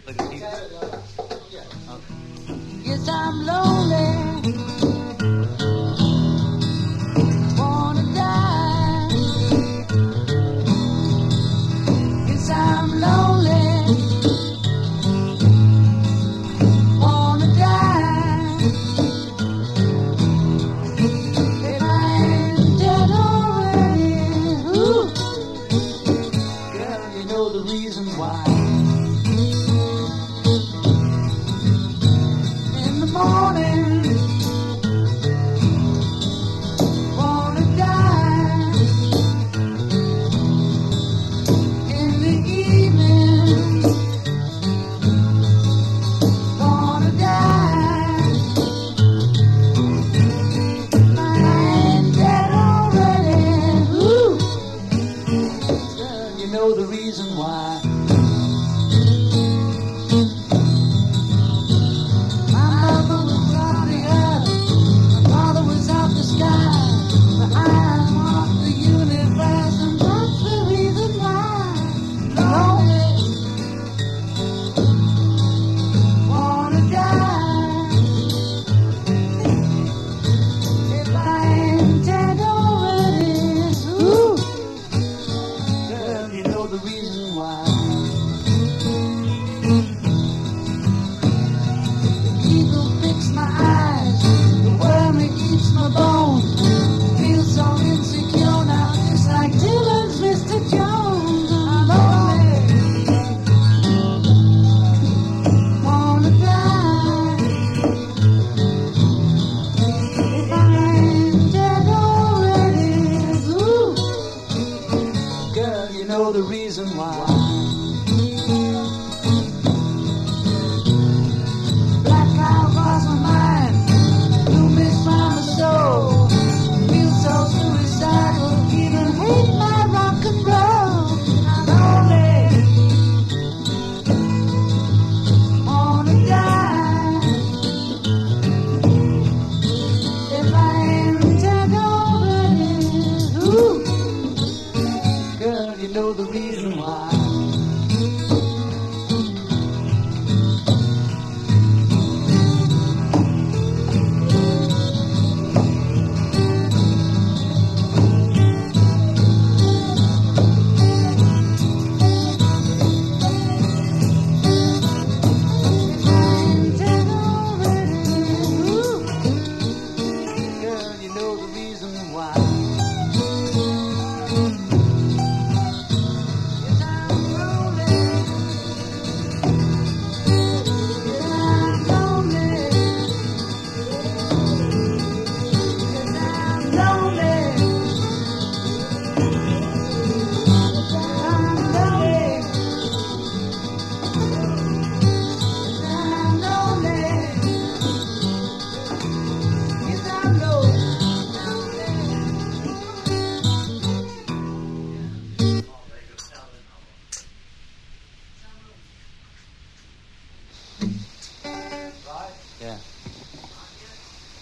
Look at you. Yes, I'm lonely. Wanna die. Yes, I'm lonely. Wanna die. If I ain't dead already. Ooh. Girl, you know the reason why. In the morning, wanna die. In the evening, wanna die. I ain't dead already. Ooh. Girl, you know the reason why. My mother was off the earth, my father was off the sky, but I'm off the universe, and that's the reason why. Lonely, wanna die. If I ain't dead already, ooh, girl, you know the reason why. Eagle fix my eyes, the worm it eats my bones. Feel so insecure now, just like Dylan's Mr. Jones. I'm lonely, wanna die. If I ain't dead already, ooh, girl, you know the reason why. Black cloud cross my mind, you miss my soul. Feel so suicidal, even hate my rock and roll. I'm lonely, wanna die. If I ain't dead already, ooh, girl, you know the reason why.